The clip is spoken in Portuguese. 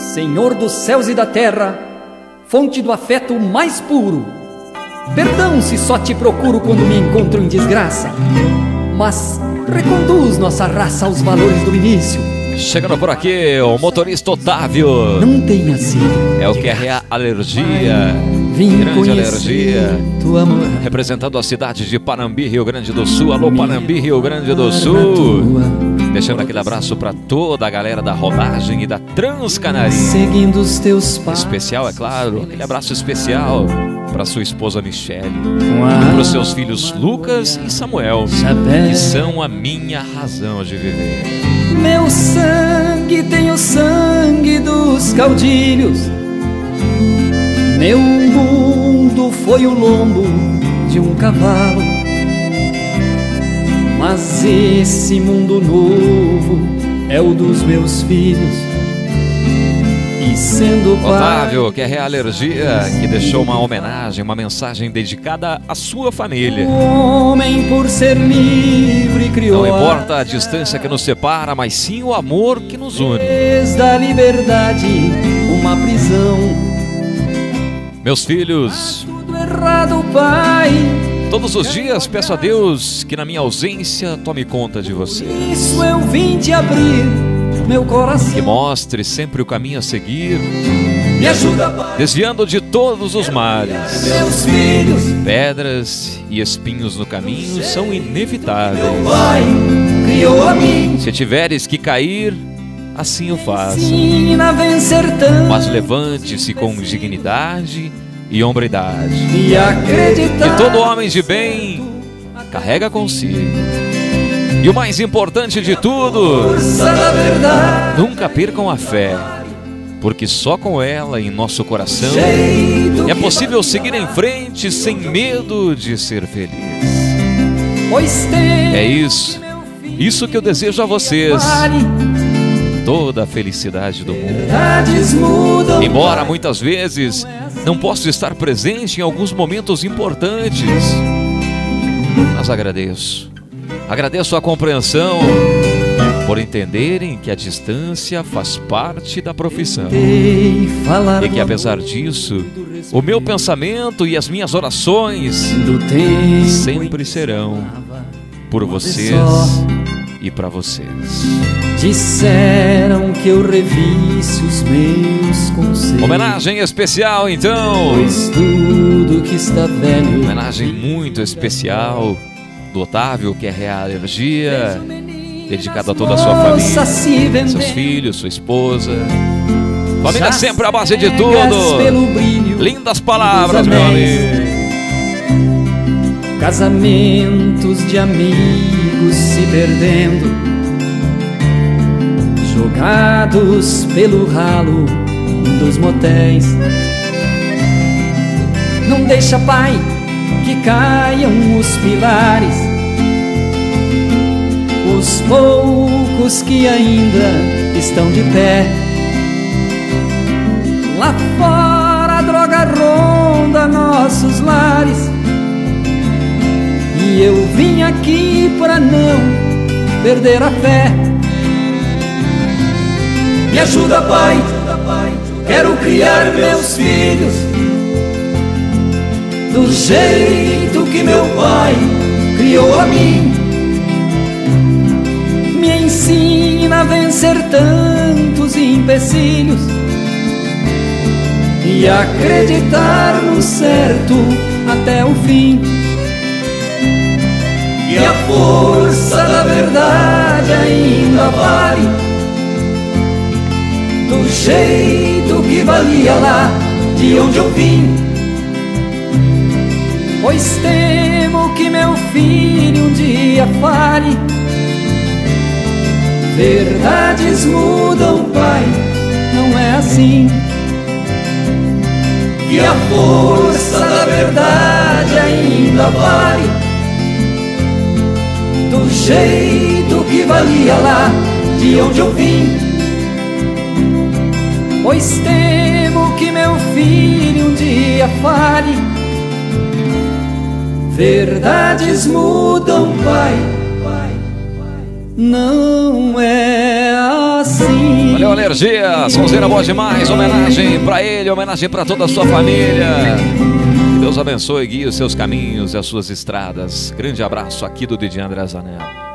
Senhor dos céus e da terra, fonte do afeto mais puro, perdão se só te procuro quando me encontro em desgraça, mas reconduz nossa raça aos valores do início. Chegando por aqui, o motorista Otávio. Não tenha sido. É o QRA Alergia. Vim Grande Alergia. Tua amor. Representando a cidade de Panambi, Rio Grande do Sul. Alô, Panambi, Rio Grande do Sul. Deixando aquele abraço para toda a galera da rodagem e da Transcanarim. Seguindo os teus passos. Especial, é claro. Aquele abraço especial para sua esposa Michele. Para os seus filhos Lucas e Samuel, que são a minha razão de viver. Meu sangue tem o sangue dos caudilhos. Meu mundo foi o lombo de um cavalo. Mas esse mundo novo é o dos meus filhos. E sendo pai... Otávio, que é a Alergia, que deixou uma homenagem, uma mensagem dedicada à sua família. O homem, por ser livre, criou. Não importa a distância que nos separa, mas sim o amor que nos une. Fez da liberdade uma prisão. Meus filhos, Tudo errado, pai. todos os dias peço a Deus que na minha ausência tome conta de vocês. Isso eu vim te abrir, meu coração. Que mostre sempre o caminho a seguir, Me ajuda, pai. desviando de todos os males. Meus filhos, Pedras e espinhos no caminho são inevitáveis. pai, criou a mim. Se tiveres que cair, assim o faça. Ensina a vencer tanto Mas levante-se com dignidade e hombridade. e acreditar. Que todo homem de bem carrega consigo. E o mais importante de tudo, Força da verdade. nunca percam a fé, porque só com ela em nosso coração Jeito é que possível seguir em frente sem medo de ser feliz. Pois tem É isso que eu desejo a vocês. vale. Toda a felicidade do mundo. Verdades mudam. Embora muitas vezes não possa estar presente em alguns momentos importantes, mas agradeço. Agradeço a compreensão por entenderem que a distância faz parte da profissão. Ei, falar E que do apesar amor, disso, o meu pensamento e as minhas orações do tempo sempre serão por vocês e para vocês. disseram que eu revisse os meus conselhos. Homenagem especial então. Pois tudo que está velho. Homenagem muito especial do Otávio, que é a Alergia, dedicado a toda a sua Nossa, família, se vender. seus filhos, sua esposa. Família Já sempre à base de cegas tudo. pelo brilho Lindas palavras, dos meu anéis. amigo. Casamentos de amigos se perdendo, jogados pelo ralo dos motéis. Não deixa, pai, que caiam os pilares. Os poucos que ainda estão de pé. Lá fora a droga ronda nossos lares. E eu vim aqui pra não perder a fé. Me ajuda, pai, quero criar meus filhos do jeito que meu pai criou a mim. Me ensina a vencer tantos empecilhos e acreditar no certo até o fim. E a força da verdade ainda vale do jeito que valia lá de onde eu vim. Pois temo que meu filho um dia fale. Verdades mudam, pai, não é assim. E a força da verdade ainda vale do jeito que valia lá de onde eu vim. Pois temo que meu filho um dia fale. Verdades mudam, pai, não é assim. Valeu, energia. Sonzeira boa demais. Homenagem pra ele, homenagem pra toda a sua família. Que Deus abençoe e guie os seus caminhos e as suas estradas. Grande abraço aqui do DJ André Zanella.